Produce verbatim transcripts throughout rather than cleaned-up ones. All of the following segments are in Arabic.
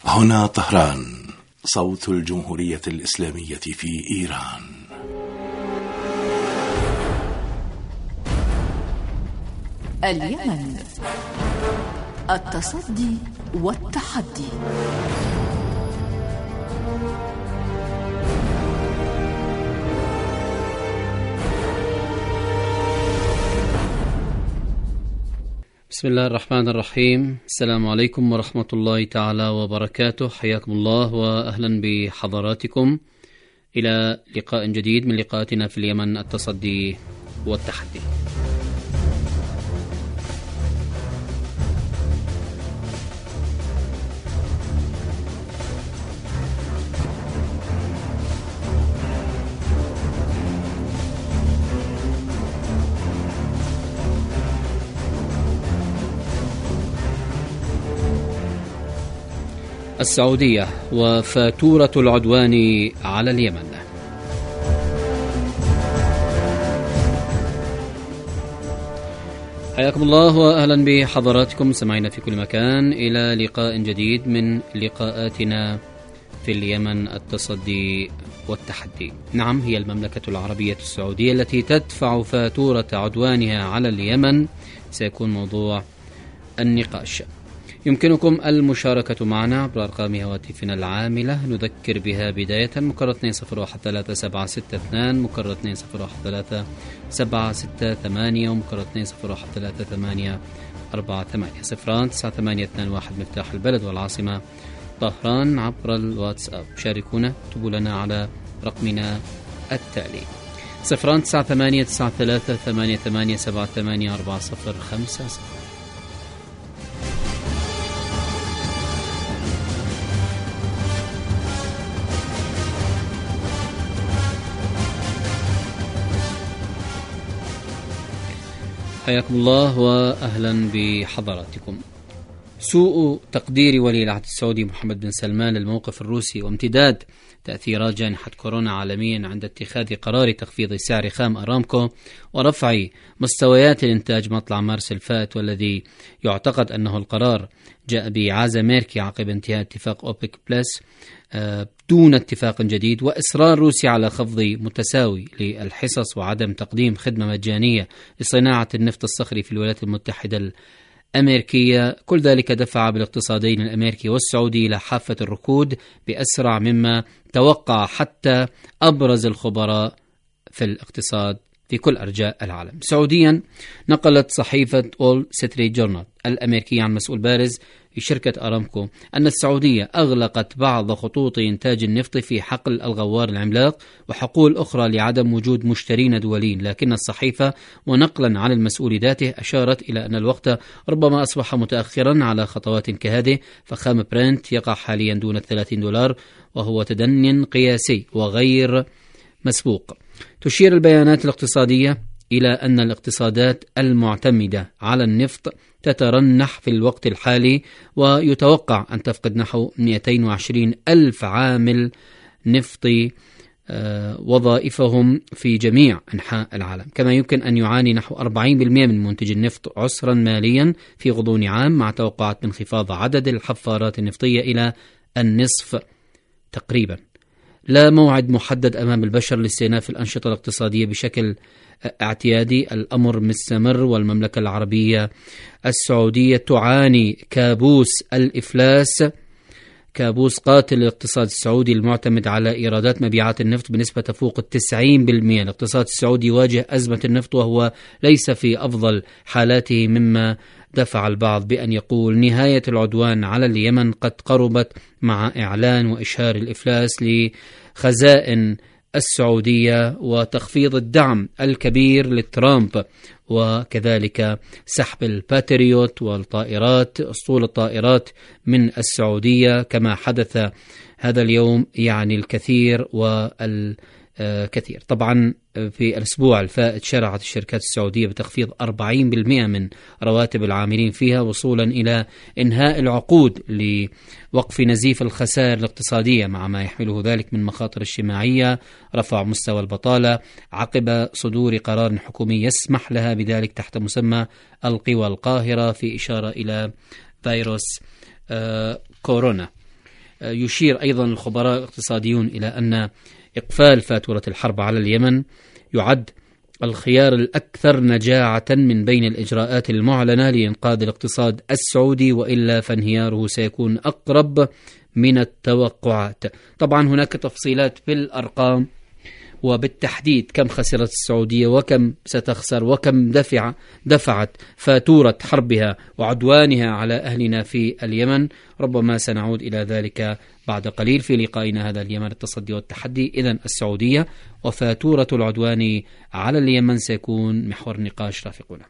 هنا طهران، صوت الجمهورية الإسلامية في إيران. اليمن، التصدي والتحدي. بسم الله الرحمن الرحيم. السلام عليكم ورحمة الله تعالى وبركاته. حياكم الله وأهلا بحضراتكم إلى لقاء جديد من لقاءاتنا في اليمن، التصدي والتحدي. السعودية وفاتورة العدوان على اليمن. حياكم الله وأهلا بحضراتكم سمعنا في كل مكان إلى لقاء جديد من لقاءاتنا في اليمن، التصدي والتحدي. نعم، هي المملكة العربية السعودية التي تدفع فاتورة عدوانها على اليمن سيكون موضوع النقاش. يمكنكم المشاركة معنا عبر أرقام هواتفنا العاملة، نذكر بها بداية: مكرر اثنين صفر واحد ثلاثة سبعة ستة اثنان، مكرر اثنين صفر واحد ثلاثة سبعة ستة ثمانية، ومكرر اثنين صفر واحد ثلاثة ثمانية أربعة ثمانية. صفران تسعة ثمانية اثنان واحد مفتاح البلد والعاصمة طهران. عبر الواتساب شاركونا، اكتبوا لنا على رقمنا التالي: صفران تسعة ثمانية تسعة ثلاثة ثمانية ثمانية سبعة ثمانية أربعة صفر خمسة صفر. حياكم الله وأهلا بحضراتكم. سوء تقدير ولي العهد السعودي محمد بن سلمان للموقف الروسي وامتداد تأثيرات جائحة كورونا عالميا عند اتخاذ قرار تخفيض سعر خام أرامكو ورفع مستويات الإنتاج مطلع مارس الفات، والذي يعتقد أنه القرار جاء بإعازة أمريكي عقب انتهاء اتفاق أوبك بلس دون اتفاق جديد، وإصرار روسيا على خفض متساوي للحصص وعدم تقديم خدمة مجانية لصناعة النفط الصخري في الولايات المتحدة الأمريكية. كل ذلك دفع بالاقتصادين الأمريكي والسعودي إلى حافة الركود بأسرع مما توقع حتى أبرز الخبراء في الاقتصاد في كل أرجاء العالم. سعوديا، نقلت صحيفة وول ستريت جورنال الأمريكية عن مسؤول بارز في شركة أرامكو أن السعودية أغلقت بعض خطوط إنتاج النفط في حقل الغوار العملاق وحقول أخرى لعدم وجود مشترين دوليين، لكن الصحيفة ونقلا عن المسؤول ذاته أشارت إلى أن الوقت ربما أصبح متأخرا على خطوات كهذه، فخام برنت يقع حاليا دون ثلاثين دولار وهو تدني قياسي وغير مسبوق. تشير البيانات الاقتصادية إلى أن الاقتصادات المعتمدة على النفط تترنح في الوقت الحالي، ويتوقع أن تفقد نحو مئتين وعشرين ألف عامل نفطي وظائفهم في جميع أنحاء العالم. كما يمكن أن يعاني نحو أربعين بالمئة من منتج النفط عسرا ماليا في غضون عام، مع توقعات انخفاض عدد الحفارات النفطية إلى النصف تقريبا. لا موعد محدد أمام البشر لاستئناف الأنشطة الاقتصادية بشكل اعتيادي. الأمر مستمر، والمملكة العربية السعودية تعاني كابوس الإفلاس، كابوس قاتل للاقتصاد السعودي المعتمد على إيرادات مبيعات النفط بنسبة تفوق التسعين بالمئة. الاقتصاد السعودي يواجه أزمة النفط وهو ليس في أفضل حالاته، مما دفع البعض بأن يقول نهاية العدوان على اليمن قد قربت، مع إعلان وإشهار الإفلاس لخزائن السعودية وتخفيض الدعم الكبير لترامب، وكذلك سحب الباتريوت والطائرات أسطول الطائرات من السعودية كما حدث هذا اليوم، يعني الكثير والكثير. طبعا في الأسبوع الفائت شرعت الشركات السعودية بتخفيض أربعين بالمئة من رواتب العاملين فيها، وصولا إلى إنهاء العقود لوقف نزيف الخسائر الاقتصادية، مع ما يحمله ذلك من مخاطر اجتماعية، رفع مستوى البطالة عقب صدور قرار حكومي يسمح لها بذلك تحت مسمى القوى القاهرة، في إشارة إلى فيروس آه كورونا. يشير أيضا الخبراء الاقتصاديون إلى أن إقفال فاتورة الحرب على اليمن يعد الخيار الأكثر نجاعة من بين الإجراءات المعلنة لإنقاذ الاقتصاد السعودي، وإلا فانهياره سيكون أقرب من التوقعات. طبعا هناك تفصيلات بالأرقام وبالتحديد كم خسرت السعودية وكم ستخسر وكم دفع دفعت فاتورة حربها وعدوانها على أهلنا في اليمن. ربما سنعود إلى ذلك بعد قليل في لقائنا هذا اليمن التصدي والتحدي. إذن السعودية وفاتورة العدوان على اليمن سيكون محور نقاش رافقنا.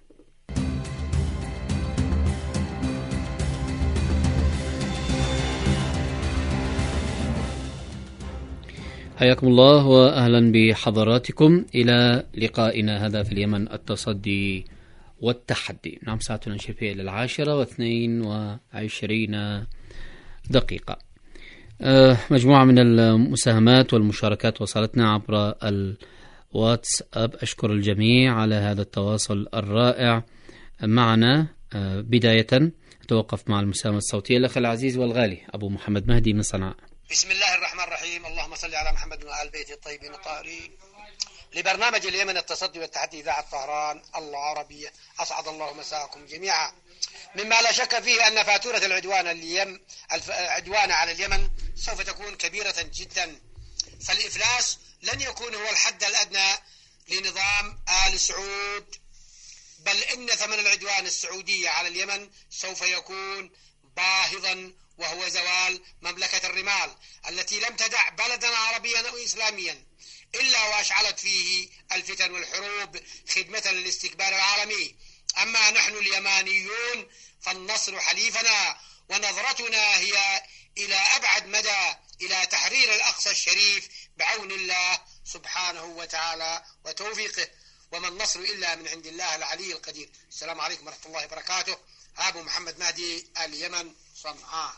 حياكم الله وأهلا بحضراتكم إلى لقائنا هذا في اليمن التصدي والتحدي. نعم، ساعتنا نشفي إلى العاشرة واثنين وعشرين دقيقة. أه مجموعة من المساهمات والمشاركات وصلتنا عبر الواتساب. أشكر الجميع على هذا التواصل الرائع معنا. أه بداية أتوقف مع المساهمة الصوتية الأخ العزيز والغالي أبو محمد مهدي من صنعاء. بسم الله الرحمن الرحيم، اللهم صل على محمد وآل بيته الطيبين الطاهرين. لبرنامج اليمن التصدي والتحدي إذاعة طهران العربية، أسعد الله مساءكم جميعا. مما لا شك فيه أن فاتورة العدوان اليم العدوان على اليمن سوف تكون كبيرة جدا، فالإفلاس لن يكون هو الحد الأدنى لنظام آل سعود، بل إن ثمن العدوان السعودي على اليمن سوف يكون باهظا، وهو زوال مملكة الرمال التي لم تدع بلدا عربيا أو إسلاميا إلا وأشعلت فيه الفتن والحروب خدمة للاستكبار العالمي. أما نحن اليمانيون فالنصر حليفنا، ونظرتنا هي إلى أبعد مدى إلى تحرير الأقصى الشريف بعون الله سبحانه وتعالى وتوفيقه، وما النصر إلا من عند الله العلي القدير. السلام عليكم ورحمة الله وبركاته. أبو محمد مهدي، اليمن، صنعاء.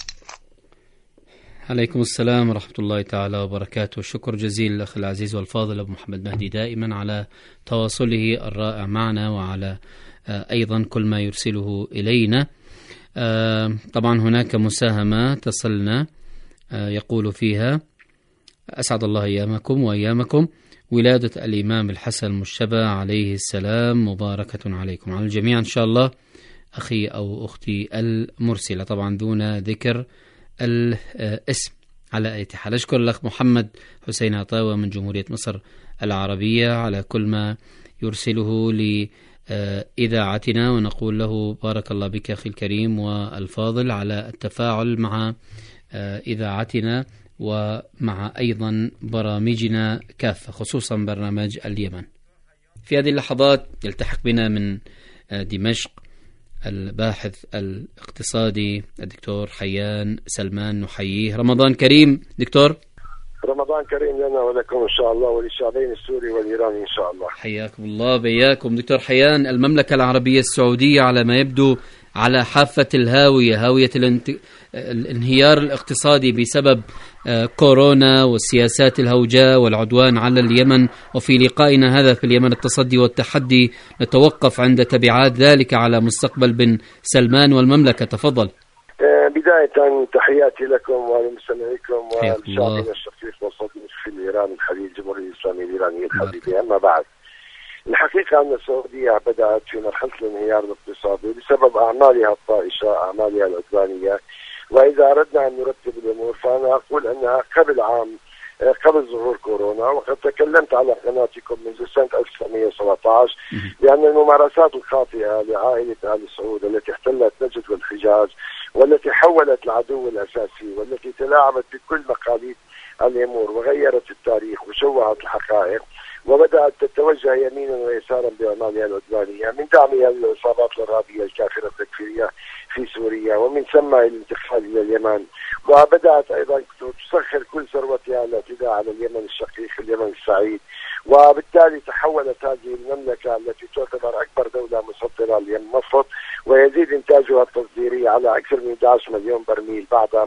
عليكم السلام ورحمة الله تعالى وبركاته. شكر جزيل الأخ العزيز والفاضل أبو محمد مهدي دائما على تواصله الرائع معنا وعلى أيضا كل ما يرسله إلينا. طبعا هناك مساهمة تصلنا يقول فيها: أسعد الله أيامكم وأيامكم، ولادة الإمام الحسن المجتبى عليه السلام مباركة عليكم، على الجميع إن شاء الله. أخي أو أختي المرسلة، طبعا دون ذكر الاسم. على أي حال أشكر الأخ محمد حسين عطاوة من جمهورية مصر العربية على كل ما يرسله لإذاعتنا، ونقول له بارك الله بك أخي الكريم والفاضل على التفاعل مع إذاعتنا ومع أيضا برامجنا كافة، خصوصا برنامج اليمن. في هذه اللحظات يلتحق بنا من دمشق الباحث الاقتصادي الدكتور حيان سلمان، نحييه. رمضان كريم دكتور. رمضان كريم لنا ولكم إن شاء الله، وللشعبين السوري والإيراني إن شاء الله. حياكم الله بياكم دكتور حيان. المملكة العربية السعودية على ما يبدو على حافة الهاوية، هاوية الانت... الانهيار الاقتصادي بسبب كورونا والسياسات الهوجاء والعدوان على اليمن. وفي لقائنا هذا في اليمن التصدي والتحدي نتوقف عند تبعات ذلك على مستقبل بن سلمان والمملكة. تفضل. بداية تحياتي لكم ولمستمعيكم والشعبين الشقيق والصديق في الإيران الحبيب، الجمهورية الإسلامية الإيرانية الحبيبة. أما بعد، الحقيقة أن السعودية بدأت في مرحلة الانهيار الاقتصادي بسبب أعمالها الطائشة، أعمالها العدوانية. وإذا أردنا أن نرتب الأمور فأنا أقول أنها قبل عام قبل ظهور كورونا، وقد تكلمت على قناتكم منذ سنة ألف وتسعمئة وسبعة عشر بأن الممارسات الخاطئة لعائلة آل سعود التي احتلت نجد والحجاز، والتي حولت العدو الأساسي، والتي تلاعبت بكل مقاليد الأمور وغيرت التاريخ وشوهت الحقائق، وبدأت تتوجه يمينا ويسارا بأعمالها العدوانية، من دعمها للعصابات الإرهابية الكافرة التكفيرية في سوريا، ومن ثم الانتقال إلى اليمن. وبدأت أيضا تسخر كل ثروتها الاعتداء على اليمن الشقيق، اليمن السعيد. وبالتالي تحولت هذه المملكة التي تعتبر أكبر دولة مصدرة للنفط ويزيد إنتاجها التصديري على أكثر من أحد عشر مليون برميل بعد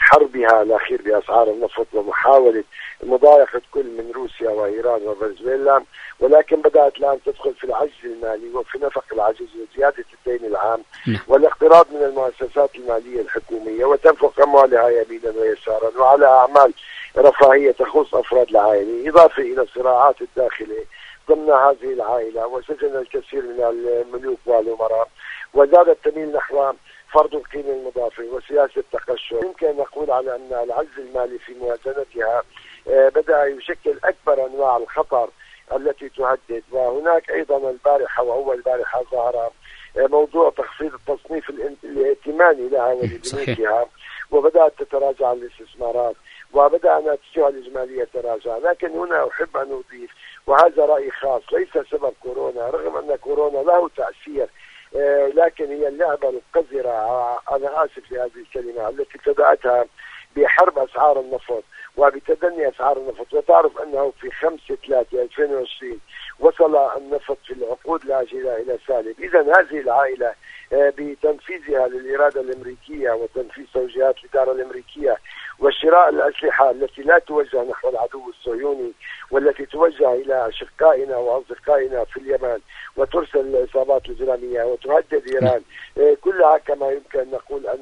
حربها الأخير بأسعار النفط ومحاولة مضايقة كل من روسيا وإيران وفنزويلا، ولكن بدأت الآن تدخل في العجز المالي وفي نفق العجز وزيادة الدين العام والاقتراض من المؤسسات المالية الحكومية وتنفق أموالها يمينا ويسارا وعلى أعمال رفاهية تخص أفراد العائلة، إضافة إلى الصراعات الداخلية ضمن هذه العائلة وسجن الكثير من الملوك والأمراء، وزادت تميل نحو فرض القيمة المضافة وسياسة تقشف. يمكن أن نقول على أن العجز المالي في موازنتها بدأ يشكل أكبر أنواع الخطر التي تهدد. وهناك أيضا البارحة وأول البارحة ظهر موضوع تخفيض التصنيف الائتماني لها ولبنوكها، وبدأت تتراجع الاستثمارات وبدأ الناتجة الإجمالية تراجع. لكن هنا أحب أن أضيف، وهذا رأي خاص، ليس سبب كورونا، رغم أن كورونا له تأثير، لكن هي اللعبة القذرة، أنا آسف لهذه الكلمة، التي ابتدأتها بحرب أسعار النفط وبتدني أسعار النفط. وتعرف أنه في خمسة ثلاثة ألفين وعشرين وصل النفط في العقود العاجلة إلى سالب. إذن هذه العائلة بتنفيذها للإرادة الأمريكية وتنفيذ توجيهات الإدارة الأمريكية وشراء الأسلحة التي لا توجه نحو العدو الصهيوني والتي توجه إلى أشقائنا وأصدقائنا في اليمن وترسل العصابات الإجرامية وتهدد إيران، كلها كما يمكن أن نقول أن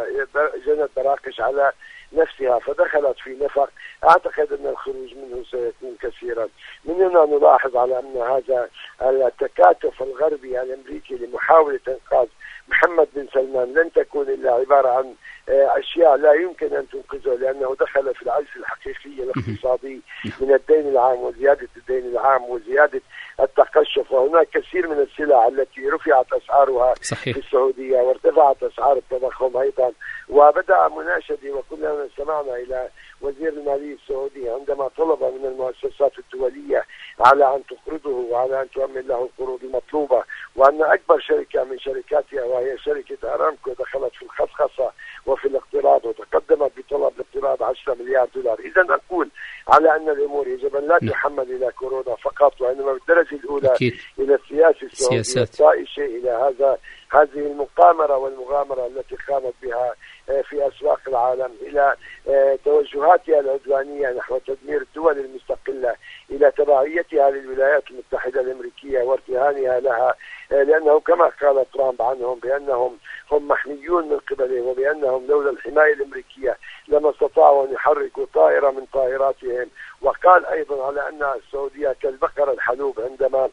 جنت براقش على نفسها فدخلت في نفق. أعتقد أن الخروج منه سيكون كثيرا. من هنا نلاحظ على أن هذا التكاتف الغربي الأمريكي لمحاولة إنقاذ محمد بن سلمان لن تكون إلا عبارة عن أشياء لا يمكن أن تنقذه، لأنه دخل في العجز الحقيقي الاقتصادي من الدين العام وزيادة الدين العام وزيادة التقشف. وهناك كثير من السلع التي رفعت أسعارها صحيح. في السعودية وارتفعت أسعار التضخم أيضا. وبدأ مناشدة وكلنا سمعنا إلى وزير المالية السعودي عندما طلب من المؤسسات الدولية على أن تقرضه وعلى أن تؤمن له القروض المطلوبة، وأن أكبر شركة من شركاتها وهي شركة أرامكو دخلت في الخصخصة وفي الاقتراض وتقدمت بطلب الاقتراض عشرة مليار دولار. إذا أقول على أن الأمور يجب أن لا تحمل إلى كورونا فقط، وإنما بالدرجة الأولى أكيد. إلى السياسة السعودية الطائشة، إلى هذا هذه المقامرة والمغامرة التي قامت بها في أسواق العالم، إلى توجهاتها العدوانية نحو تدمير الدول المستقلة، إلى تبعيتها للولايات المتحدة الأمريكية وارتهانها لها، لأنه كما قال ترامب عنهم بأنهم هم محميون من قبله وبأنهم لولا الحماية الأمريكية لما استطاعوا أن يحركوا طائرة من طائراتهم. وقال أيضا على أن السعودية كالبقرة الحلوب، عندما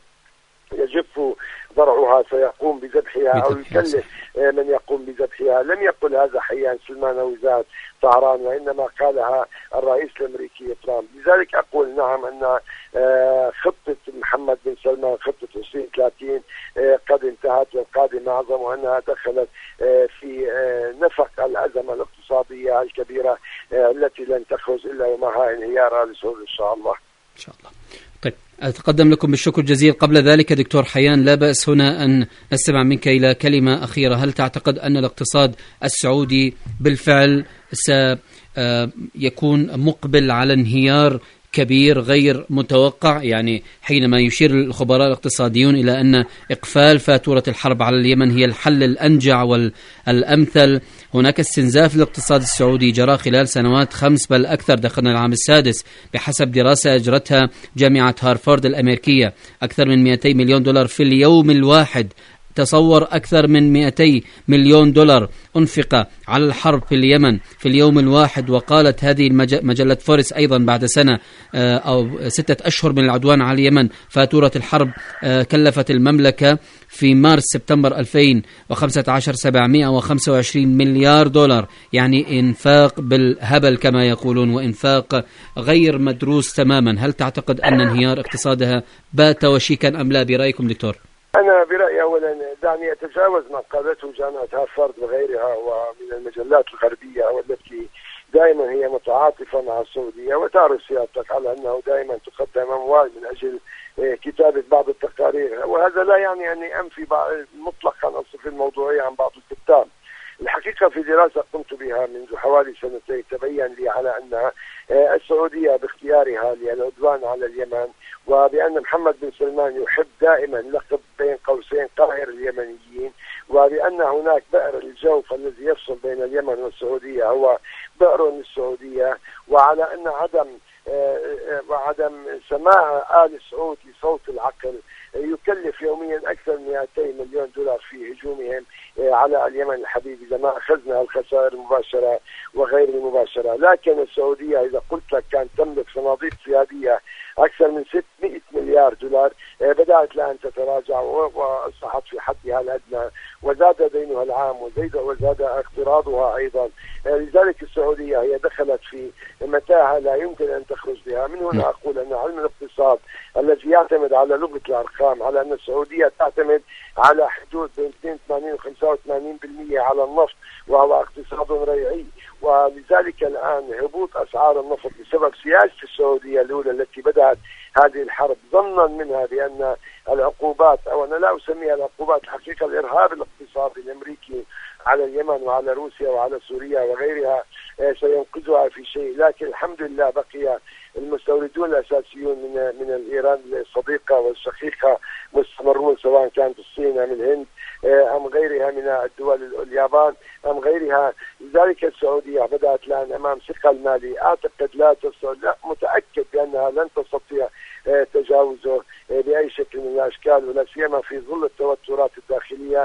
يجف ضرعها سيقوم بذبحها أو يكلف من يقوم بذبحها. لم يقل هذا حيان سلمان أو زاد طهران، وإنما قالها الرئيس الأمريكي ترامب. لذلك أقول نعم أن خطة محمد بن سلمان خطة عشرين ثلاثين قد انتهت والقادم أعظم، وأنها دخلت في نفق الأزمة الاقتصادية الكبيرة التي لن تخرج إلا ومعها انهيارها لسهول إن شاء الله. إن شاء الله. طيب، أتقدم لكم بالشكر الجزيل. قبل ذلك دكتور حيان، لا بأس هنا أن نستمع منك إلى كلمة أخيرة. هل تعتقد أن الاقتصاد السعودي بالفعل سيكون مقبل على انهيار كبير غير متوقع؟ يعني حينما يشير الخبراء الاقتصاديون إلى أن إقفال فاتورة الحرب على اليمن هي الحل الأنجع والأمثل. هناك استنزاف للاقتصاد السعودي جرى خلال سنوات خمس بل أكثر، دخلنا العام السادس بحسب دراسة أجرتها جامعة هارفارد الأمريكية، أكثر من مئتي مليون دولار في اليوم الواحد. تصور أكثر من مئتي مليون دولار أنفق على الحرب في اليمن في اليوم الواحد. وقالت هذه مجلة فورس أيضا بعد سنة أو ستة أشهر من العدوان على اليمن فاتورة الحرب كلفت المملكة في مارس سبتمبر ألفين وخمسة عشر سبعمئة وخمسة وعشرين مليار دولار، يعني إنفاق بالهبل كما يقولون، وإنفاق غير مدروس تماما. هل تعتقد أن انهيار اقتصادها بات وشيكا أم لا برأيكم دكتور؟ أنا برأيي أولا دعني أتجاوز ما قالته جامعة هارفارد وغيرها ومن المجلات الغربية والتي دائما هي متعاطفة مع السعودية، وتعرف سيادتك على أنه دائما تقدم أموال من أجل كتابة بعض التقارير، وهذا لا يعني أني أنفي مطلقا أصف الموضوعية عن بعض الكتاب، الحقيقة في دراسة قمت بها منذ حوالي سنتين تبين لي على أن السعودية باختيارها للعدوان على اليمن، وبأن محمد بن سلمان يحب دائما لقب بين قوسين قاهر اليمنيين، وبأن هناك بئر الجوف الذي يفصل بين اليمن والسعودية هو بئر للسعودية، وعلى أن عدم وعدم سماع آل سعود لصوت العقل يكلف يوميا أكثر من مئتين مليون دولار في هجومهم على اليمن الحبيب إذا ما أخذنا الخسائر المباشرة وغير المباشرة. لكن السعودية إذا قلت لك كان تملك صناديق سيادية أكثر من ستمئة مليار دولار، بدأت الآن تتراجع وأصبحت في حدها الأدنى، وزاد دينها العام وزاد وزاد اقتراضها أيضا. لذلك السعودية هي دخلت في متاهة لا يمكن أن تخرج بها. من هنا أقول أن علم الاقتصاد الذي يعتمد على لغة الأرقام، على أن السعودية تعتمد على حدود بين اثنين وثمانين وخمسة وثمانين بالمئة على النفط، وهو اقتصاد ريعي، ولذلك الآن هبوط أسعار النفط بسبب سياسة السعودية الأولى التي بدأت هذه الحرب ظنا منها بأن العقوبات، أو أنا لا أسميها العقوبات، الحقيقة الإرهاب الاقتصادي الأمريكي على اليمن وعلى روسيا وعلى سوريا وغيرها سينقذها في شيء. لكن الحمد لله بقي المستوردون الأساسيون من من الإيران الصديقة والشقيقة مستمرون، سواء كانت الصين أم الهند أم غيرها من الدول اليابان أم غيرها. لذلك السعودية بدأت الآن أمام ثقل مالي أعتقد لا تستطيع، لا متأكد بأنها لن تستطيع تجاوزه بأي شكل من الأشكال، ولا سيما في ظل التوترات الداخلية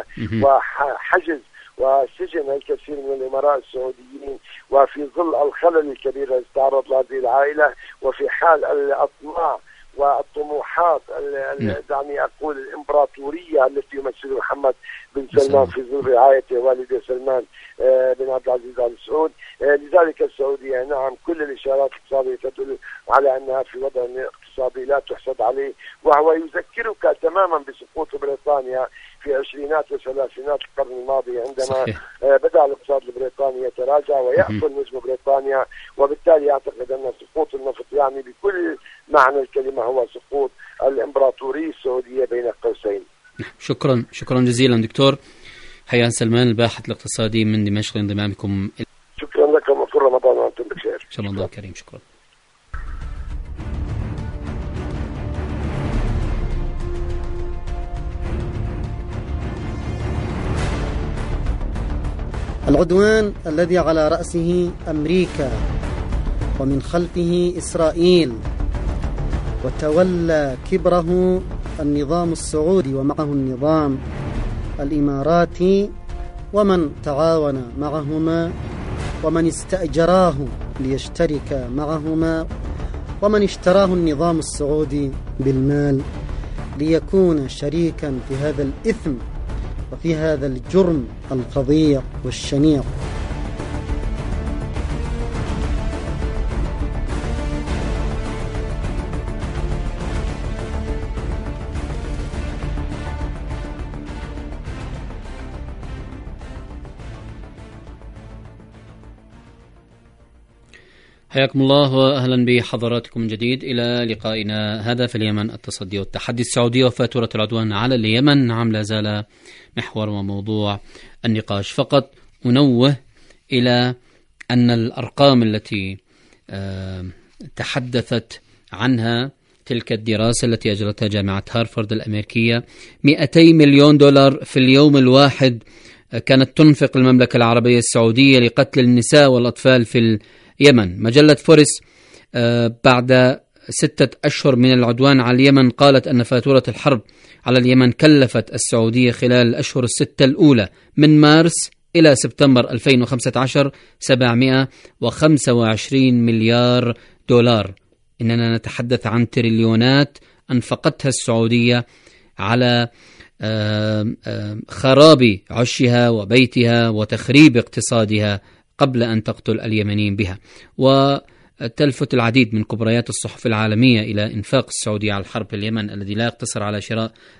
وحجز وسجن الكثير من الأمراء السعوديين، وفي ظل الخلل الكبير الذي تعرض له هذه العائلة، وفي حال الأطماع والطموحات دعني أقول الإمبراطورية التي يمثلها محمد بن سلمان في ظل رعايته والده سلمان بن عبد العزيز آل سعود. لذلك السعودية نعم كل الإشارات الاقتصادية تدل على أنها في وضع اقتصادي لا تحسد عليه، وهو يذكرك تماما بسقوط بريطانيا في عشرينات وثلاثينات القرن الماضي، عندما صحيح. بدأ الاقتصاد البريطاني يتراجع ويأكل نجم بريطانيا، وبالتالي أعتقد أن سقوط النفط يعني بكل معنى الكلمة هو سقوط الإمبراطورية السعودية بين قوسين. شكرا شكرا جزيلا دكتور حيان سلمان الباحث الاقتصادي من دمشق لانضمامكم. شكرا لكم وكل رمضان وأنتم بخير. إن شاء الله كريم. شكرا. العدوان الذي على رأسه أمريكا ومن خلفه إسرائيل، وتولى كبره النظام السعودي ومعه النظام الإماراتي، ومن تعاون معهما، ومن استأجراه ليشترك معهما، ومن اشتراه النظام السعودي بالمال ليكون شريكا في هذا الإثم وفي هذا الجرم الفظيع والشنيع. حياكم الله وأهلا بحضراتكم من جديد إلى لقائنا هذا في اليمن التصدي والتحدي السعودي وفاتورة العدوان على اليمن. نعم لا زال محور وموضوع النقاش. فقط أنوه إلى أن الأرقام التي تحدثت عنها تلك الدراسة التي أجرتها جامعة هارفارد الأمريكية، مئتي مليون دولار في اليوم الواحد كانت تنفق المملكة العربية السعودية لقتل النساء والأطفال في اليمن. مجلة فورس بعد ستة أشهر من العدوان على اليمن قالت أن فاتورة الحرب على اليمن كلفت السعودية خلال الأشهر الستة الأولى من مارس إلى سبتمبر ألفين وخمسة عشر سبعمئة وخمسة وعشرين مليار دولار. إننا نتحدث عن تريليونات أنفقتها السعودية على خراب عشها وبيتها وتخريب اقتصادها قبل أن تقتل اليمنيين بها. وتلفت العديد من كبريات الصحف العالمية إلى إنفاق السعودية على الحرب في اليمن الذي لا يقتصر على شراء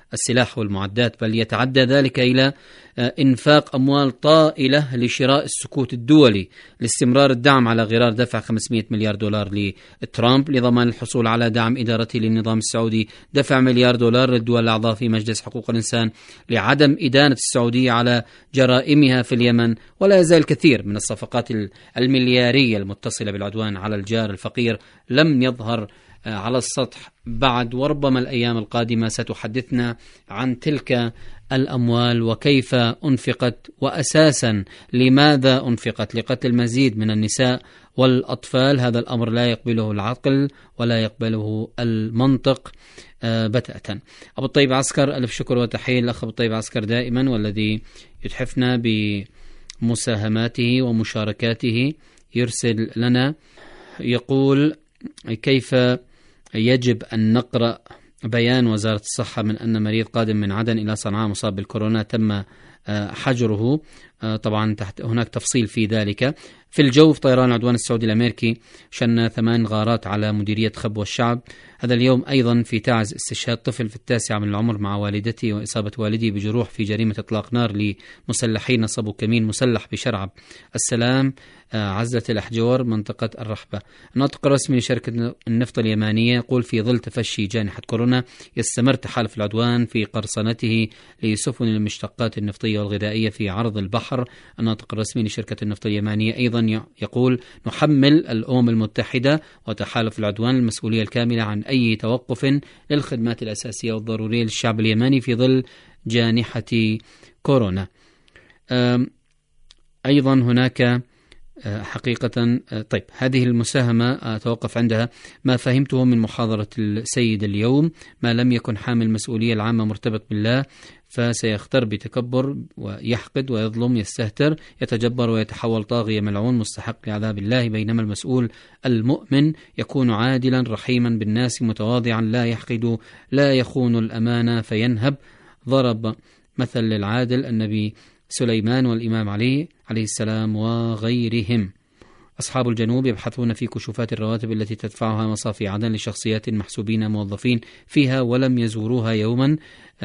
السلاح والمعدات، بل يتعدى ذلك إلى إنفاق أموال طائلة لشراء السكوت الدولي لاستمرار الدعم على غرار دفع خمسمائة مليار دولار لترامب لضمان الحصول على دعم إدارته للنظام السعودي، دفع مليار دولار للدول الأعضاء في مجلس حقوق الإنسان لعدم إدانة السعودية على جرائمها في اليمن، ولا يزال كثير من الصفقات المليارية المتصلة بالعدوان على الجار الفقير لم يظهر على السطح بعد، وربما الأيام القادمة ستحدثنا عن تلك الأموال وكيف أنفقت، وأساسا لماذا أنفقت، لقتل المزيد من النساء والأطفال. هذا الأمر لا يقبله العقل ولا يقبله المنطق بتاتا. أبو الطيب عسكر، ألف شكر وتحية الأخ أبو الطيب عسكر دائما، والذي يتحفنا بمساهماته ومشاركاته. يرسل لنا يقول: كيف يجب أن نقرأ بيان وزارة الصحة من أن مريض قادم من عدن إلى صنعاء مصاب بالكورونا تم حجره؟ طبعا تحت هناك تفصيل في ذلك. في الجو، في طيران العدوان السعودي الأمريكي شن ثمان غارات على مديرية خبوة الشعب. هذا اليوم أيضا في تعز استشهاد طفل في التاسعة من العمر مع والدته وإصابة والدي بجروح في جريمة إطلاق نار لمسلحين نصبوا كمين مسلح بشرعب السلام عزة الأحجور منطقة الرحبة. الناطق الرسمي لشركة النفط اليمانية يقول: في ظل تفشي جائحة كورونا يستمر تحالف العدوان في قرصنته لسفن المشتقات النفطية والغذائية في عرض البحر. الناطق الرسمي لشركة النفط اليمانية أيضا يقول: نحمل الأمم المتحدة وتحالف العدوان المسؤولية الكاملة عن أي توقف للخدمات الأساسية والضرورية للشعب اليماني في ظل جائحة كورونا. أيضا هناك حقيقة، طيب هذه المساهمة أتوقف عندها. ما فهمته من محاضرة السيد اليوم: ما لم يكن حامل المسؤولية العامة مرتبط بالله فسيختار بتكبر ويحقد ويظلم، يستهتر، يتجبر ويتحول طاغية ملعون مستحق لعذاب الله، بينما المسؤول المؤمن يكون عادلا رحيما بالناس متواضعا لا يحقد لا يخون الأمانة فينهب. ضرب مثل للعادل النبي سليمان والإمام علي عليه السلام وغيرهم. أصحاب الجنوب يبحثون في كشوفات الرواتب التي تدفعها مصافي عدن لشخصيات محسوبين موظفين فيها ولم يزوروها يوما.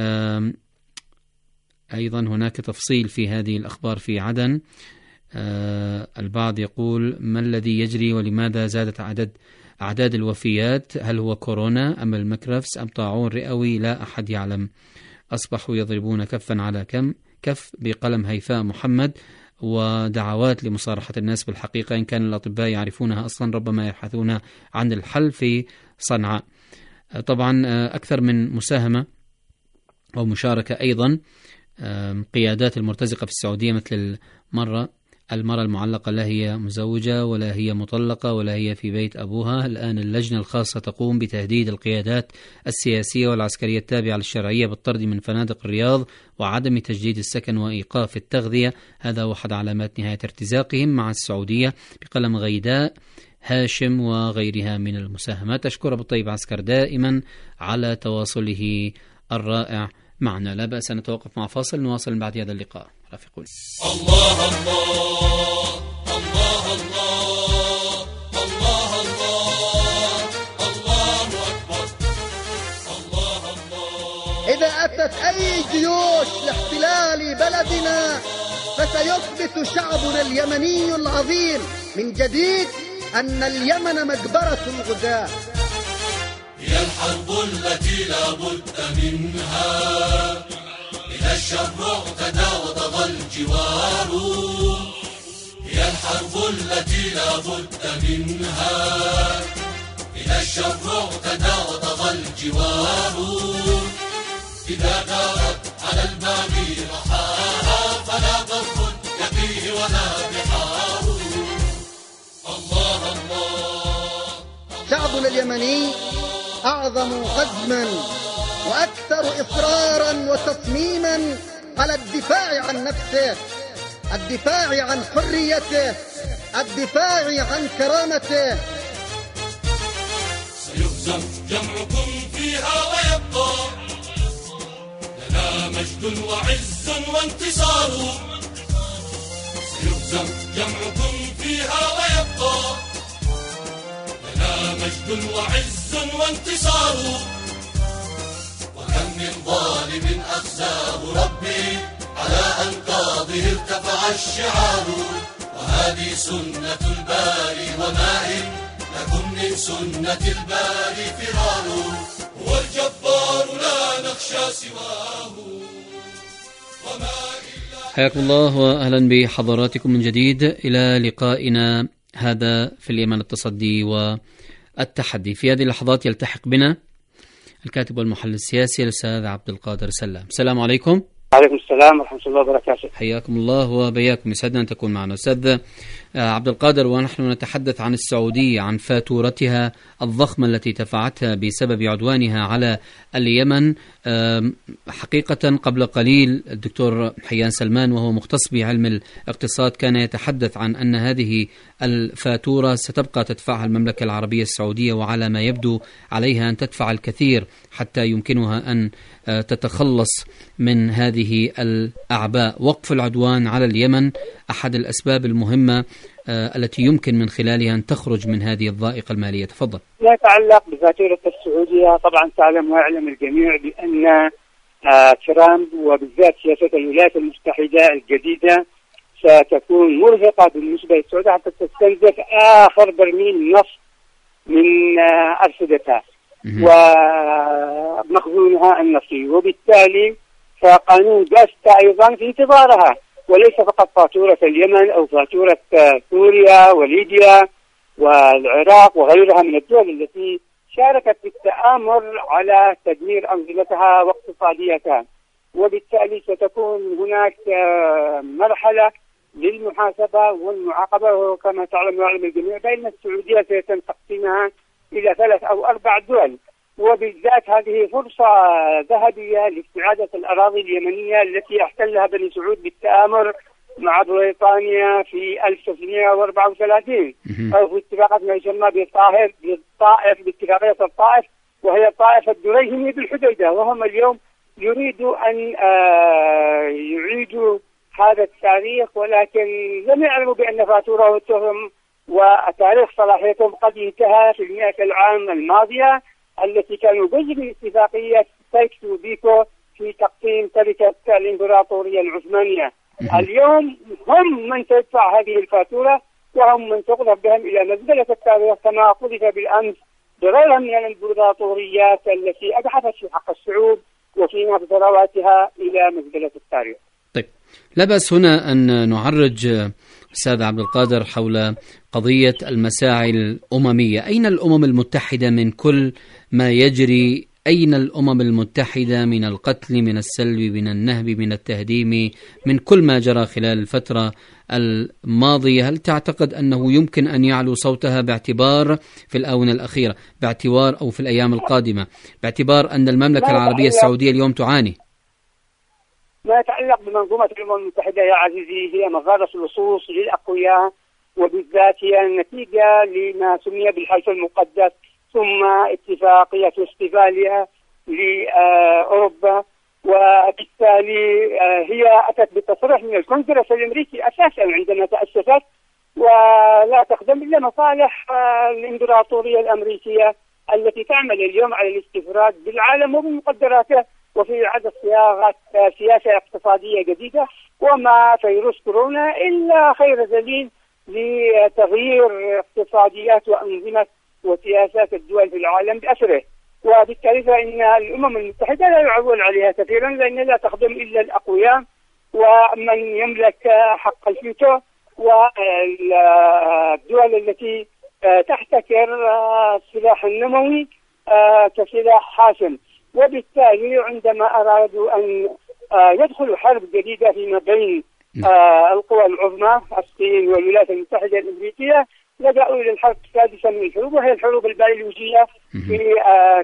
أيضا هناك تفصيل في هذه الأخبار في عدن. البعض يقول: ما الذي يجري ولماذا زادت عدد أعداد الوفيات؟ هل هو كورونا أم المكرفس أم طاعون رئوي؟ لا أحد يعلم. أصبحوا يضربون كفا على كم كف بقلم هيفاء محمد، ودعوات لمصارحة الناس بالحقيقة. إن كان الأطباء يعرفونها أصلا ربما يبحثون عن الحل في صنعاء. طبعا أكثر من مساهمة أو مشاركة أيضا. قيادات المرتزقة في السعودية مثل المرة المرأة المعلقة لا هي مزوجة ولا هي مطلقة ولا هي في بيت أبوها. الآن اللجنة الخاصة تقوم بتهديد القيادات السياسية والعسكرية التابعة للشرعية بالطرد من فنادق الرياض وعدم تجديد السكن وإيقاف التغذية. هذا واحد علامات نهاية ارتزاقهم مع السعودية، بقلم غيداء هاشم وغيرها من المساهمات. أشكر أبو الطيب عسكر دائما على تواصله الرائع معنا. لا بأس أن نتوقف مع فاصل، نواصل بعد هذا اللقاء. رافقون. الله الله الله الله الله الله الله أكبر الله الله. إذا أتت أي جيوش لاحتلال بلدنا فسيثبت شعبنا اليمني العظيم من جديد أن اليمن مقبرة الغزاة. هي الحرب التي لا بد منها، إذا الشر اعتدى وطغى الجوار. هي الحرب التي لا بد منها، إذا الشر اعتدى وطغى الجوار. إذا دارت على الباغي رحاها فلا ضر يقيه ولا بحار. الله الله. شعبنا اليمني أعظم قدما وأكثر إصرارا وتصميما على الدفاع عن نفسه، الدفاع عن حريته، الدفاع عن كرامته. سيهزم جمعكم فيها ويبقى لنا مجد وعز وانتصار. سيهزم جمعكم فيها ويبقى لنا مجد وعز وانتصار. وكم من ظالم أخزاه ربي على أنقاضه ارتفع الشعار، وهذه سنة الباري وما إن لكم من سنة الباري فرار، هو الجبار لا نخشى سواه وما حياكم الله وأهلا بحضراتكم من جديد إلى لقائنا هذا في اليمن التصدي والتحدي. في هذه اللحظات يلتحق بنا الكاتب والمحلل السياسي الأستاذ عبد القادر سلام. السلام عليكم. وعليكم السلام ورحمة الله وبركاته. حياكم الله وبياكم، يسعدنا أن تكون معنا أستاذ عبد القادر. ونحن نتحدث عن السعودية، عن فاتورتها الضخمة التي دفعتها بسبب عدوانها على اليمن. حقيقة قبل قليل الدكتور حيان سلمان وهو مختص بعلم الاقتصاد كان يتحدث عن أن هذه الفاتورة ستبقى تدفعها المملكة العربية السعودية، وعلى ما يبدو عليها أن تدفع الكثير حتى يمكنها أن تتخلص من هذه الأعباء. وقف العدوان على اليمن أحد الأسباب المهمة التي يمكن من خلالها أن تخرج من هذه الضائقة المالية. تفضل. لا يتعلق بفاتورة السعودية، طبعا تعلم ويعلم الجميع بأن ترامب وبالذات سياسة الولايات المتحدة الجديدة ستكون مرهقة بالنسبة للسعودية حتى تستنزف آخر برميل نفط من أرصدتها ومخزونها النفطي، وبالتالي فقانون جاستا أيضا في انتظارها، وليس فقط فاتورة اليمن أو فاتورة سوريا وليبيا والعراق وغيرها من الدول التي شاركت في التآمر على تدمير أنظمتها واقتصاديتها. وبالتالي ستكون هناك مرحلة للمحاسبة والمعاقبة، وكما تعلم ويعلم الجميع بأن السعودية سيتم تقسيمها إلى ثلاث أو أربع دول، وبالذات هذه فرصة ذهبية لاستعادة الأراضي اليمنية التي احتلها بني سعود بالتآمر مع بريطانيا في ألف وتسعمائة وأربعة وثلاثين أو في اتفاقات ما يسمى بالطائف بالطائف باتفاقية الطائف، وهي الطائف الدريهمي بالحديدة، وهم اليوم يريدوا أن يعيدوا هذا التاريخ، ولكن لم يعلموا بأن فاتورتهم وتاريخ صلاحيتهم قد انتهى في المئة العام الماضية التي كانوا جزء من اتفاقية سايكس وبيكو في تقسيم تركة الإمبراطورية العثمانية. اليوم هم من تدفع هذه الفاتورة وهم من تقلب بهم إلى مزبلة التاريخ كما قذف بالأمس بغيرها من الإمبراطوريات التي أجحفت في حق الشعوب وفي نهب ثرواتها إلى مزبلة التاريخ. طيب، لا بأس هنا أن نعرج أستاذ عبد القادر حول قضية المساعي الأممية. أين الأمم المتحدة من كل ما يجري؟ أين الأمم المتحدة من القتل، من السلب، من النهب، من التهديم، من كل ما جرى خلال الفترة الماضية؟ هل تعتقد أنه يمكن أن يعلو صوتها باعتبار في الآونة الأخيرة، باعتبار أو في الأيام القادمة، باعتبار أن المملكة العربية السعودية اليوم تعاني؟ ما يتعلق بمنظومة الأمم المتحدة يا عزيزي هي مغارة اللصوص للأقوياء، وبالذات هي نتيجة لما سمي بالحلف المقدس ثم اتفاقية استفاليا لأوروبا، وبالتالي هي أتت بتصريح من الكونغرس الأمريكي أساسا عندما تأسست، ولا تخدم إلا مصالح الإمبراطورية الأمريكية التي تعمل اليوم على الاستفراد بالعالم وبمقدراته وفي إعادة صياغة سياسة اقتصادية جديدة، وما فيروس كورونا إلا خير دليل لتغيير اقتصاديات وأنظمة وسياسات الدول في العالم بأسره. وبالتالي فإن الأمم المتحدة لا يعول عليها كثيرا لأن لا تخدم إلا الأقوياء ومن يملك حق الفيتو والدول التي تحتكر السلاح النووي كسلاح حاسم. وبالتالي عندما أرادوا أن يدخلوا حرب جديدة فيما بين القوى العظمى الصين والولايات المتحدة الأمريكية لجأوا إلى الحرب السادسة من الحروب، وهي الحروب البيولوجية في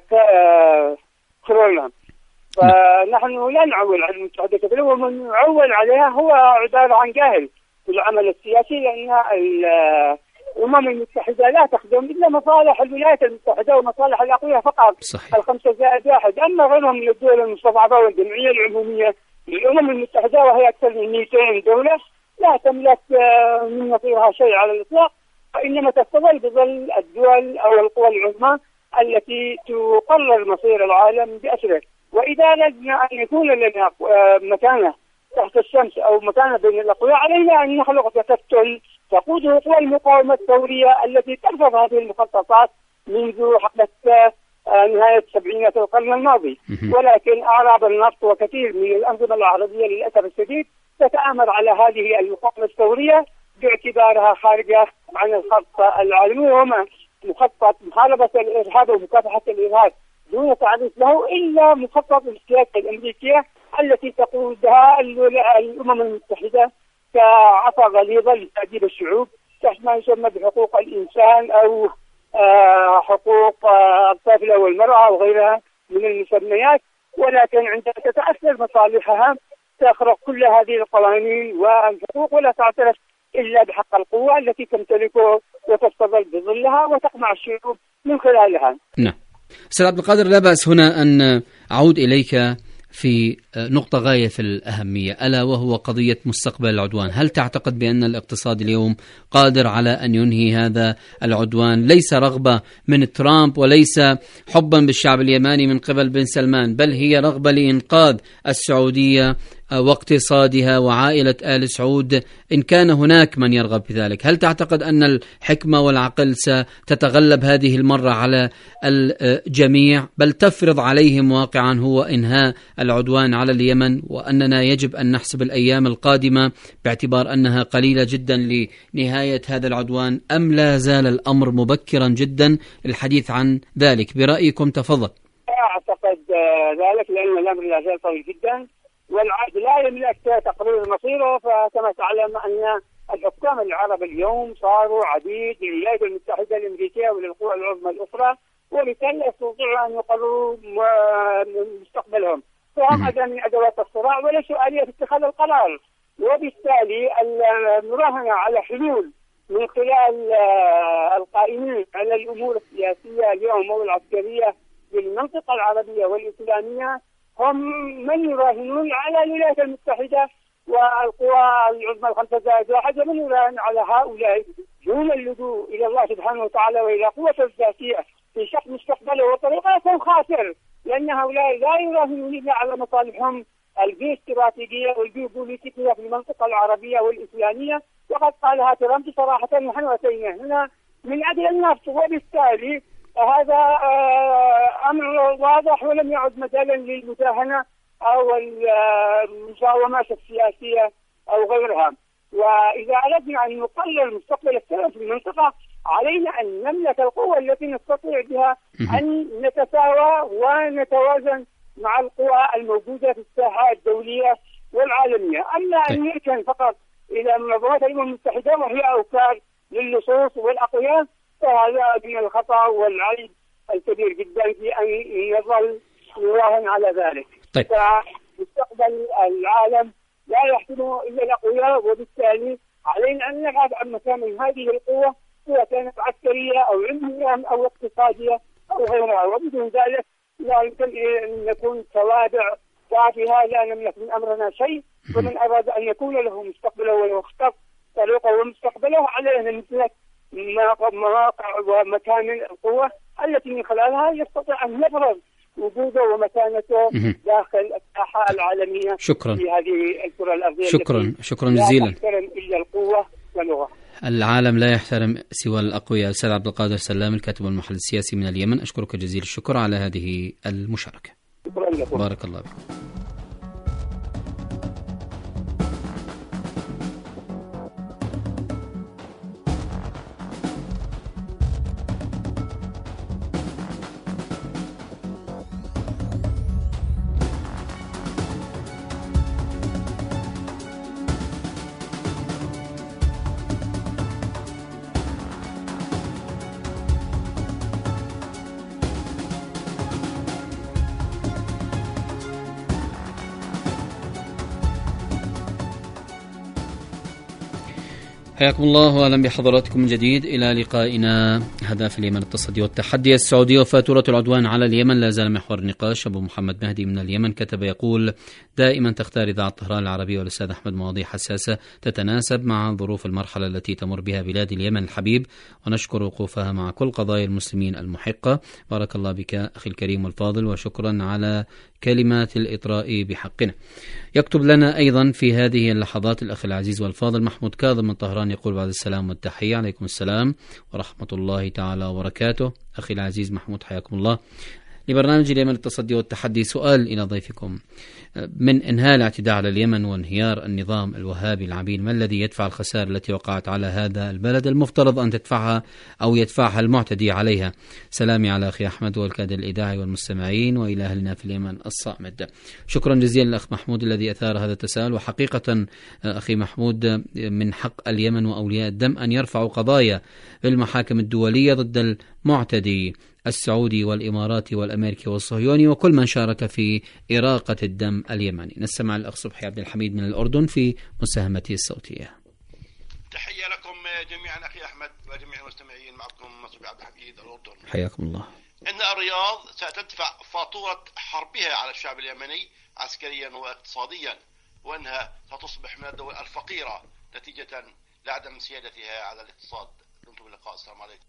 كورونا. فنحن لا نعول على المتحدة كثيرا، ومن يعول عليها هو عبارة عن جاهل في العمل السياسي، لأن الأمم المتحدة لا تخدم إلا مصالح الولايات المتحدة ومصالح الأقوياء فقط. صحيح. الخمسة زائد واحد. أما غيرهم من الدول المستضعفة والجمعية العمومية للأمم المتحدة وهي أكثر من مئتين دولة لا تملك من نظيرها شيء على الإطلاق، وإنما تستظل بظل الدول أو القوى العظمى التي تقرر مصير العالم بأسره. وإذا أردنا أن يكون لنا مكانة تحت الشمس أو مكانة بين الأقوياء علينا أن نخلق تكتل تقوده قوى المقاومة الثورية التي ترفض هذه المخططات منذ حقبة نهاية سبعينات القرن الماضي. ولكن أعراب النفط وكثير من الأنظمة العربية للأسف الشديد تتآمر على هذه المقاومة الثورية باعتبارها خارجة عن الخط العالمي، وما مخطط محاربة الإرهاب ومكافحة الإرهاب دون تعريف له إلا مخطط السياسة الأمريكية التي تقودها الأمم المتحدة كعصا غليظة لتأديب الشعوب تحت ما يسمى بحقوق الإنسان أو حقوق الطفل والمرأة وغيرها من المسميات. ولكن عندما تتأثر مصالحها تخرق كل هذه القوانين والحقوق ولا تعترف إلا بحق القوة التي تمتلكه وتستظل بظلها وتقمع الشعوب من خلالها. نعم. أستاذ عبد القادر، لا بأس هنا أن أعود إليك في نقطة غاية في الأهمية، ألا وهو قضية مستقبل العدوان. هل تعتقد بأن الاقتصاد اليوم قادر على أن ينهي هذا العدوان؟ ليس رغبة من ترامب وليس حبا بالشعب اليماني من قبل بن سلمان، بل هي رغبة لإنقاذ السعودية واقتصادها وعائلة آل سعود إن كان هناك من يرغب بذلك. هل تعتقد أن الحكمة والعقل ستتغلب هذه المرة على الجميع، بل تفرض عليهم واقعا هو إنهاء العدوان على اليمن، وأننا يجب أن نحسب الأيام القادمة باعتبار أنها قليلة جدا لنهاية هذا العدوان، أم لا زال الأمر مبكرا جدا الحديث عن ذلك؟ برأيكم تفضل. أعتقد ذلك لأن الأمر لا زال طويل جدا والعهد لا يملك تقرير مصيره. فكما تعلم أن الحكام العرب اليوم صاروا عبيد للولايات المتحدة الأمريكية وللقوى العظمى الأخرى، وبالتالي يستطيعوا أن يقرروا مستقبلهم، فهم أداة من أدوات الصراع وليسوا آلية في اتخاذ القرار. وبالتالي المراهنة على حلول من خلال القائمين على الأمور السياسية اليوم والعسكرية للمنطقة العربية والإسلامية هم من يراهنون على الولايات المتحدة والقوى العظمى الخمسة زائد واحد، ومن يراهن على هؤلاء دون اللجوء إلى الله سبحانه وتعالى وإلى قوة الذاتية في شق مستقبله وطريقه يكون خاسر، لأن هؤلاء لا يراهنون إلا على مصالحهم الجيوستراتيجية والجيوبوليتيكية في المنطقة العربية والإسلامية. وقد قالها ترامب صراحة: نحن أتينا هنا من أجل النفط. وبالتالي هذا أمر واضح ولم يعد مجالا للمداهنة أو المساومات السياسية أو غيرها. وإذا أردنا أن نقلل مستقبل السلام في المنطقة علينا أن نملك القوة التي نستطيع بها أن نتساوى ونتوازن مع القوى الموجودة في الساحة الدولية والعالمية. أما أن يركن فقط إلى منظمات الأمم المتحدة وهي أوكار للصوص والأقوياء، فهذا من الخطأ والعيب الكبير جدا في أن يظل يراهن على ذلك. طيب. فمستقبل العالم لا يحكمه إلا الأقوياء، وبالتالي علينا أن نبحث عن مكان هذه القوة، سواء كانت عسكرية أو علمية أو اقتصادية أو غيرها. وبدون ذلك لا يمكن أن نكون توابع تافهة لا نملك من أمرنا شيء. ومن أراد أن يكون له مستقبله ويخطط طريقه ومستقبله عليه أن نملك مواقع ومكان القوة التي من خلالها يستطيع أن يفرض وجوده ومكانته داخل الساحة العالمية. شكرا. في هذه الكرة الأرضية. شكرا شكرا جزيلا. لا تحترم إلا القوة واللغة. العالم لا يحترم سوى الأقوياء. أستاذ عبد القادر سلام، الكاتب والمحلل السياسي من اليمن، أشكرك جزيل الشكر على هذه المشاركة. شكرا لكم. بارك الله بك. حياكم الله واهلا بحضراتكم من جديد الى لقائنا هذا في اليمن التصدي والتحدي. السعوديه وفاتوره العدوان على اليمن لا زال محور النقاش. ابو محمد مهدي من اليمن كتب يقول: دائما تختار إذاعة طهران العربية والأستاذ أحمد مواضيع حساسة تتناسب مع ظروف المرحلة التي تمر بها بلاد اليمن الحبيب، ونشكر وقوفها مع كل قضايا المسلمين المحقة. بارك الله بك أخي الكريم والفاضل، وشكرا على كلمات الإطراء بحقنا. يكتب لنا أيضا في هذه اللحظات الأخ العزيز والفاضل محمود كاظم من طهران، يقول بعد السلام والتحية، عليكم السلام ورحمة الله تعالى وبركاته. أخي العزيز محمود حياكم الله. لبرنامج اليمن التصدي والتحدي سؤال إلى ضيفكم: من انهاء الاعتداء على اليمن وانهيار النظام الوهابي العبيد، ما الذي يدفع الخسائر التي وقعت على هذا البلد المفترض أن تدفعها أو يدفعها المعتدي عليها؟ سلامي على أخي أحمد والكادر الإذاعي والمستمعين وإلى أهلنا في اليمن الصامد. شكرا جزيلا الأخ محمود الذي أثار هذا التساؤل. وحقيقة أخي محمود، من حق اليمن وأولياء الدم أن يرفعوا قضايا في المحاكم الدولية ضد المعتدي السعودي والإماراتي والأمريكي والصهيوني وكل من شارك في إراقة الدم اليمني. نستمع الأخ صبحي عبد الحميد من الأردن في مساهمته الصوتية. تحية لكم جميعا أخي أحمد وجميع المستمعين، معكم صبحي عبد الحميد الأردن. حياكم الله. إن الرياض ستدفع فاتورة حربها على الشعب اليمني عسكريا واقتصاديا، وأنها ستصبح من الدول الفقيرة نتيجة لعدم سيادتها على الاقتصاد. دمتم باللقاء، السلام عليكم.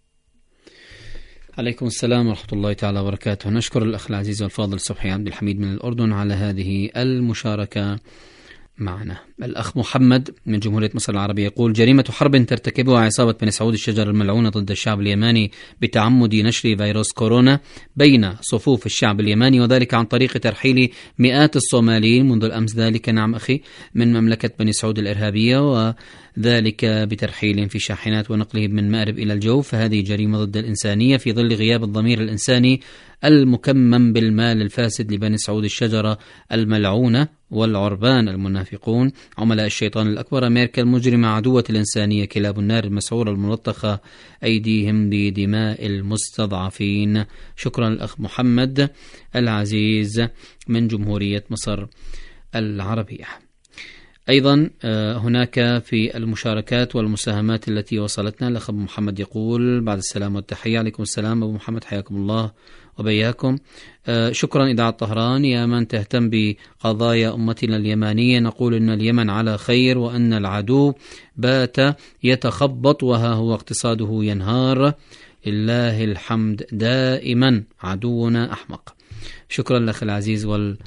عليكم السلام ورحمة الله تعالى وبركاته. نشكر الأخ العزيز والفاضل صبحي عبد الحميد من الأردن على هذه المشاركة معنا. الأخ محمد من جمهورية مصر العربية يقول: جريمة حرب ترتكبها عصابة بني سعود الشجر الملعونة ضد الشعب اليماني بتعمد نشر فيروس كورونا بين صفوف الشعب اليماني، وذلك عن طريق ترحيل مئات الصوماليين منذ الأمس. ذلك نعم أخي من مملكة بني سعود الإرهابية، وذلك بترحيل في شاحنات ونقلهم من مأرب إلى الجو، فهذه جريمة ضد الإنسانية في ظل غياب الضمير الإنساني المكمم بالمال الفاسد لبني سعود الشجرة الملعونة والعربان المنافقون عملاء الشيطان الأكبر. أمريكا المجرمة عدوة الإنسانية، كلاب النار المسعورة الملطخة أيديهم بدماء المستضعفين. شكرا الأخ محمد العزيز من جمهورية مصر العربية. أيضا هناك في المشاركات والمساهمات التي وصلتنا الأخ أبو محمد يقول: بعد السلام والتحية. عليكم السلام أبو محمد، حياكم الله وبياكم. شكرا إذاعة طهران يا من تهتم بقضايا أمتنا اليمانية. نقول إن اليمن على خير، وأن العدو بات يتخبط وها هو اقتصاده ينهار. لله الحمد، دائما عدونا أحمق. شكرا لك العزيز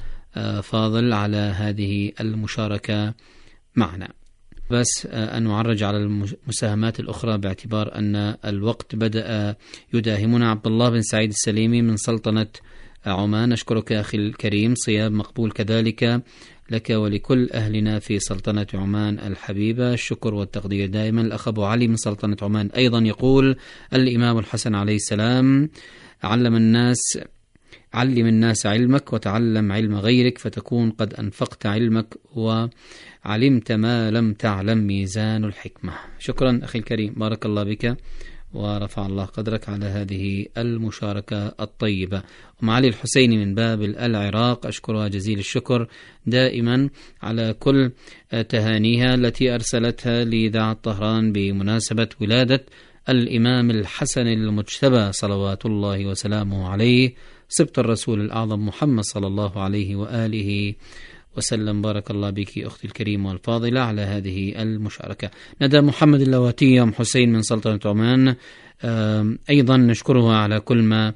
والفاضل على هذه المشاركة معنا. بس أن نعرج على المساهمات الأخرى باعتبار أن الوقت بدأ يداهمنا. عبد الله بن سعيد السليمي من سلطنة عمان: أشكرك أخي الكريم، صيام مقبول كذلك لك ولكل أهلنا في سلطنة عمان الحبيبة، الشكر والتقدير دائما. الأخ أبو علي من سلطنة عمان أيضا يقول: الإمام الحسن عليه السلام علم الناس علم الناس علمك وتعلم علم غيرك فتكون قد أنفقت علمك وعلمت ما لم تعلم، ميزان الحكمة. شكرا أخي الكريم، بارك الله بك ورفع الله قدرك على هذه المشاركة الطيبة. أم علي الحسيني من بابل العراق: أشكرها جزيل الشكر دائما على كل تهانيها التي أرسلتها لإذاعة طهران بمناسبة ولادة الإمام الحسن المجتبى صلوات الله وسلامه عليه، سبط الرسول الأعظم محمد صلى الله عليه وآله وسلم. بارك الله بك أختي الكريمة والفاضلة على هذه المشاركة. ندى محمد اللواتي أم حسين من سلطنة عمان أيضا نشكرها على كل ما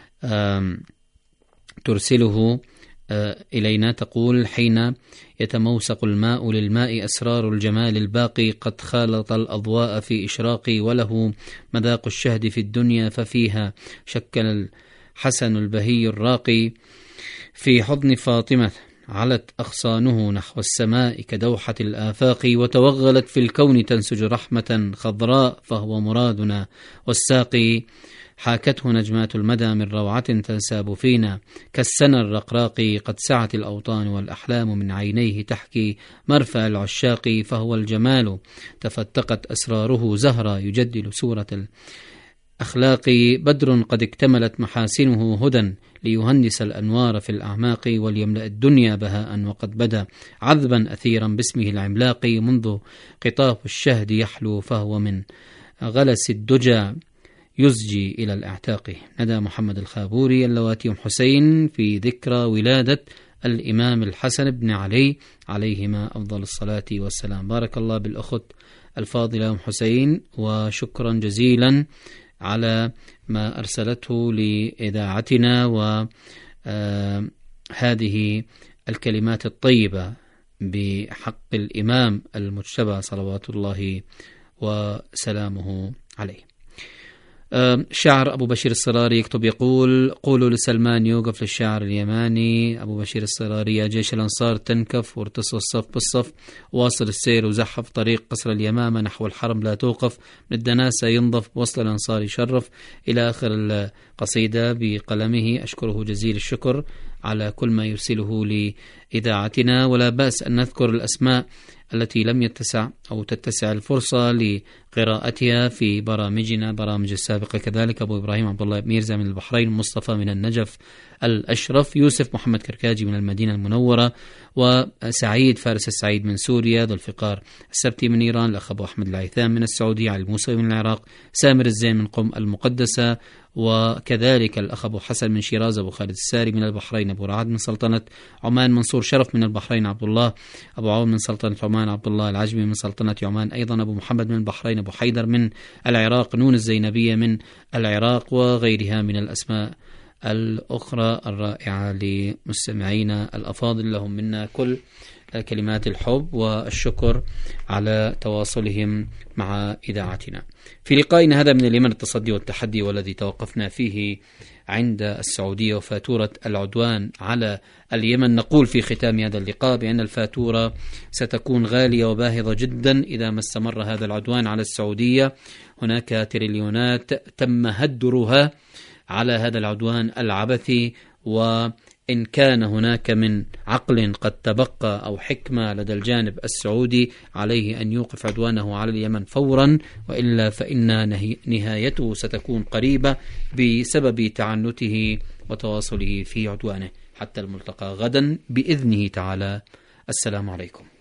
ترسله إلينا. تقول: حين يتموسق الماء للماء أسرار الجمال الباقي، قد خالط الأضواء في إشراقي، وله مذاق الشهد في الدنيا، ففيها شكل الحسن البهي الراقي. في حضن فاطمة علت أغصانه نحو السماء كدوحة الآفاق، وتوغلت في الكون تنسج رحمة خضراء، فهو مرادنا والساقي. حاكته نجمات المدى من روعة تنساب فينا كالسنى الرقراق، قد سعت الأوطان والأحلام من عينيه تحكي مرفأ العشاق، فهو الجمال تفتقت أسراره زهرة يجدل سورة الأخلاق. بدر قد اكتملت محاسنه هدى ليهندس الأنوار في الأعماق، وليملأ الدنيا بهاء، وقد بدا عذبا أثيرا باسمه العملاق. منذ قطاف الشهد يحلو، فهو من غلس الدجى يزجي إلى الاعتاق. ندى محمد الخابوري اللواتي أم حسين في ذكرى ولادة الإمام الحسن بن علي عليهما أفضل الصلاة والسلام. بارك الله بالأخت الفاضلة أم حسين، وشكرا جزيلا على ما أرسلته لإذاعتنا وهذه الكلمات الطيبة بحق الإمام المجتبى صلوات الله وسلامه عليه. شاعر أبو بشير الصراري يكتب يقول: قولوا لسلمان يوقف للشاعر اليماني أبو بشير الصراري: يا جيش الأنصار تنكف وارتصوا الصف بالصف، واصل السير وزحف طريق قصر اليمامة نحو الحرم لا توقف، من الدناسة ينظف وصل الأنصار يشرف، إلى آخر القصيدة بقلمه. أشكره جزيل الشكر على كل ما يرسله لإذاعتنا، ولا بأس أن نذكر الأسماء التي لم يتسع أو تتسع الفرصة لقراءتها في برامجنا برامج السابقة كذلك: أبو إبراهيم عبد الله ميرزا من البحرين، مصطفى من النجف الأشرف، يوسف محمد كركاجي من المدينة المنورة، وسعيد فارس السعيد من سوريا، ذو الفقار السبتي من إيران، الأخ أبو أحمد العيثام من السعودية، علي الموسوي من العراق، سامر الزين من قم المقدسة، وكذلك الأخ أبو حسن من شيراز، أبو خالد الساري من البحرين، أبو رعد من سلطنة عمان، منصور شرف من البحرين، عبد الله أبو عون من سلطنة عمان، عبد الله العجمي من سلطنة عمان أيضا، أبو محمد من البحرين، أبو حيدر من العراق، نون الزينبية من العراق، وغيرها من الأسماء الأخرى الرائعة لمستمعينا الأفاضل. لهم منا كل كلمات الحب والشكر على تواصلهم مع إذاعتنا. في لقائنا هذا من اليمن التصدي والتحدي، والذي توقفنا فيه عند السعودية وفاتورة العدوان على اليمن، نقول في ختام هذا اللقاء بأن الفاتورة ستكون غالية وباهظة جدا إذا ما استمر هذا العدوان على السعودية. هناك تريليونات تم هدرها على هذا العدوان العبثي، وإن كان هناك من عقل قد تبقى أو حكمة لدى الجانب السعودي عليه أن يوقف عدوانه على اليمن فورا، وإلا فإن نهايته ستكون قريبة بسبب تعنته وتواصله في عدوانه. حتى الملتقى غدا بإذنه تعالى. السلام عليكم.